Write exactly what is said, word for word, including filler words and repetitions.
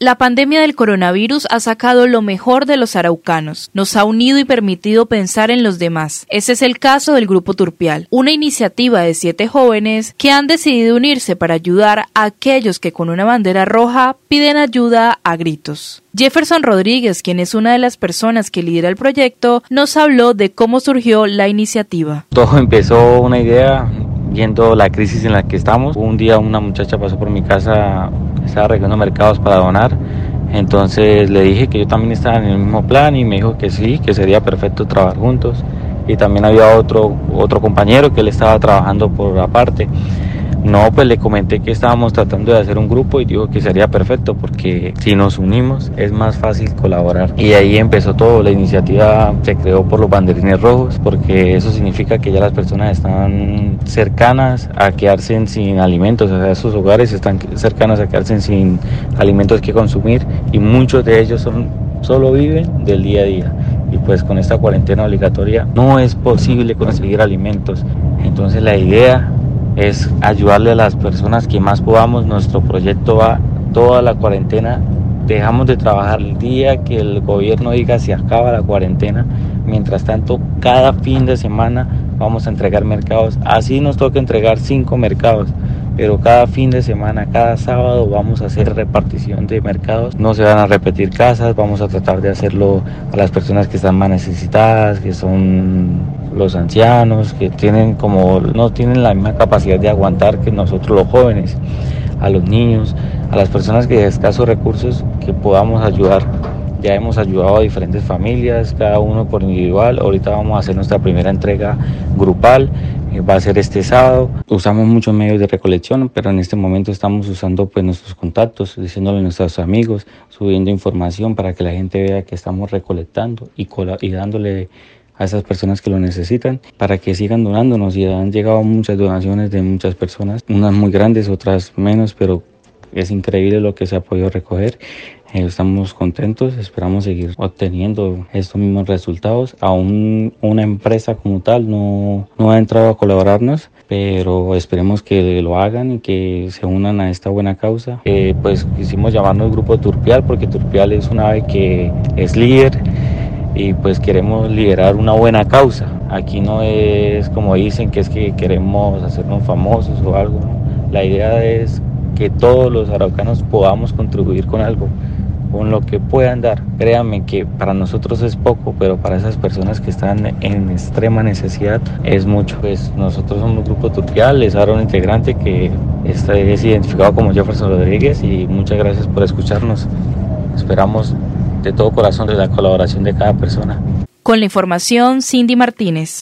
La pandemia del coronavirus ha sacado lo mejor de los araucanos, nos ha unido y permitido pensar en los demás. Ese es el caso del Grupo Turpial, una iniciativa de siete jóvenes que han decidido unirse para ayudar a aquellos que con una bandera roja piden ayuda a gritos. Jefferson Rodríguez, quien es una de las personas que lidera el proyecto, nos habló de cómo surgió la iniciativa. Todo empezó una idea viendo la crisis en la que estamos. Un día una muchacha pasó por mi casa, estaba arreglando mercados para donar, entonces le dije que yo también estaba en el mismo plan y me dijo que sí, que sería perfecto trabajar juntos. Y también había otro, otro compañero que él estaba trabajando por aparte. No, pues le comenté que estábamos tratando de hacer un grupo y dijo que sería perfecto porque si nos unimos es más fácil colaborar. Y ahí empezó todo. La iniciativa se creó por los banderines rojos porque eso significa que ya las personas están cercanas a quedarse sin alimentos, o sea, esos hogares están cercanos a quedarse sin alimentos que consumir y muchos de ellos son, solo viven del día a día. Y pues con esta cuarentena obligatoria no es posible conseguir alimentos. Entonces la idea es ayudarle a las personas que más podamos. Nuestro proyecto va toda la cuarentena, dejamos de trabajar el día que el gobierno diga se acaba la cuarentena. Mientras tanto, cada fin de semana vamos a entregar mercados, así nos toca entregar cinco mercados, pero cada fin de semana, cada sábado vamos a hacer repartición de mercados. No se van a repetir casas, vamos a tratar de hacerlo a las personas que están más necesitadas, que son los ancianos, que tienen como no tienen la misma capacidad de aguantar que nosotros los jóvenes, a los niños, a las personas que de escasos recursos que podamos ayudar. Ya hemos ayudado a diferentes familias, cada uno por individual. Ahorita vamos a hacer nuestra primera entrega grupal, va a ser este sábado. Usamos muchos medios de recolección, pero en este momento estamos usando pues nuestros contactos, diciéndole a nuestros amigos, subiendo información para que la gente vea que estamos recolectando y, y dándole a esas personas que lo necesitan para que sigan donándonos. Y han llegado muchas donaciones de muchas personas, unas muy grandes, otras menos, pero es increíble lo que se ha podido recoger. Eh, estamos contentos, esperamos seguir obteniendo estos mismos resultados. Aún una empresa como tal no, no ha entrado a colaborarnos, pero esperemos que lo hagan y que se unan a esta buena causa. Eh, pues quisimos llamarnos Grupo Turpial porque Turpial es una ave que es líder y pues queremos liderar una buena causa. Aquí no es como dicen que es que queremos hacernos famosos o algo, ¿no? La idea es que todos los araucanos podamos contribuir con algo, con lo que puedan dar. Créanme que para nosotros es poco, pero para esas personas que están en extrema necesidad es mucho. Pues nosotros somos Grupo Turpial, les hará un integrante que está, es identificado como Jefferson Rodríguez, y muchas gracias por escucharnos. Esperamos de todo corazón de la colaboración de cada persona. Con la información, Cindy Martínez.